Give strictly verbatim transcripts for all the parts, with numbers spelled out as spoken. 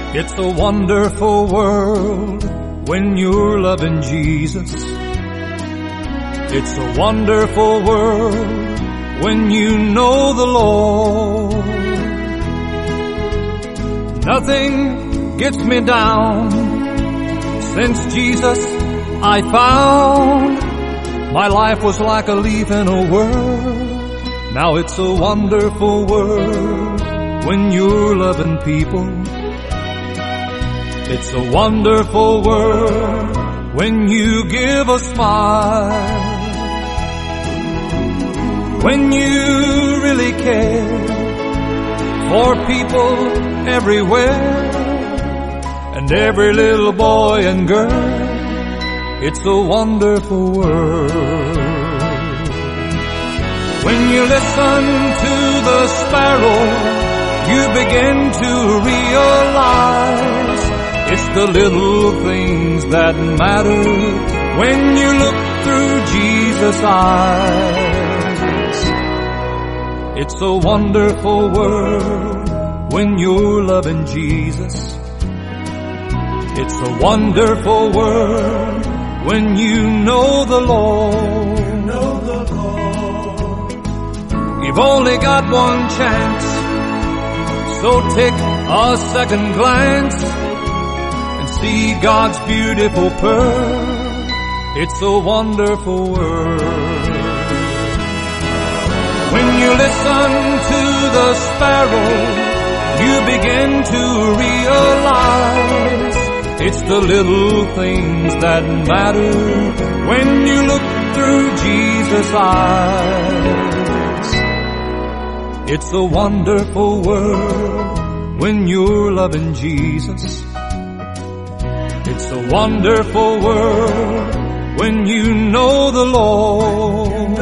It's a wonderful world when you're loving Jesus. It's a wonderful world when you know the Lord. Nothing gets me down since Jesus I found. My life was like a leaf in a world. Now it's a wonderful world when you're loving people. It's a wonderful world when you give a smile. When you really care for people everywhere, and every little boy and girl. It's a wonderful world. When you listen to the sparrow, you begin to realize it's the little things that matter when you look through Jesus' eyes. It's a wonderful world when you're loving Jesus. It's a wonderful world when you know the Lord. You know the Lord. You've only got one chance, so take a second glance and see God's beautiful pearl. It's a wonderful world. When you listen to the sparrow, you begin to realize it's the little things that matter when you look through Jesus' eyes. It's a wonderful world when you're loving Jesus. It's a wonderful world when you know the Lord.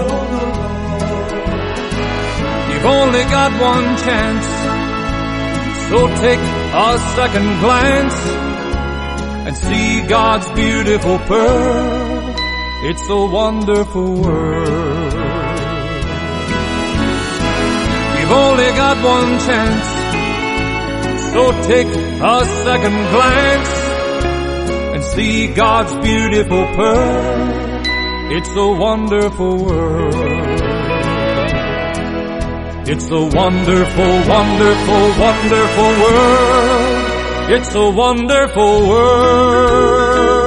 You've only got one chance, so take a second glance and see God's beautiful pearl. It's a wonderful world. You've only got one chance, so take a second glance and see God's beautiful pearl. It's a wonderful world. It's a wonderful, wonderful, wonderful world. It's a wonderful world.